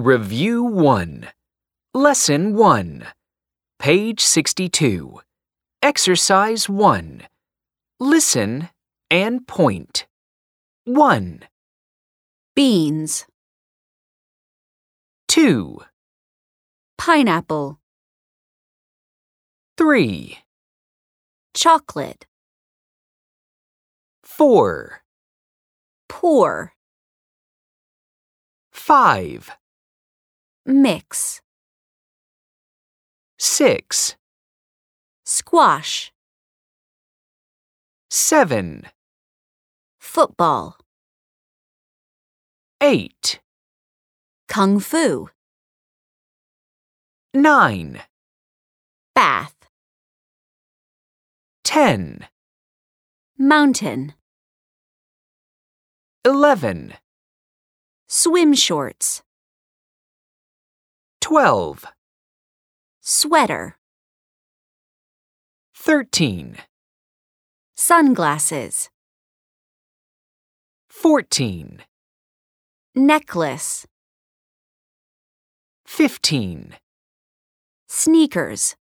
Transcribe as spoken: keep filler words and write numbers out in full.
Review one. Lesson one. Page sixty-two. Exercise one. Listen and point. one, Beans. two, Pineapple. three, Chocolate. four, Pour. five, Mix. six, Squash. seven, Football. eight, Kung Fu. nine, Bath. ten, Mountain. eleven, Swim shorts. twelve, Sweater. thirteen, Sunglasses. fourteen, Necklace. fifteen, Sneakers.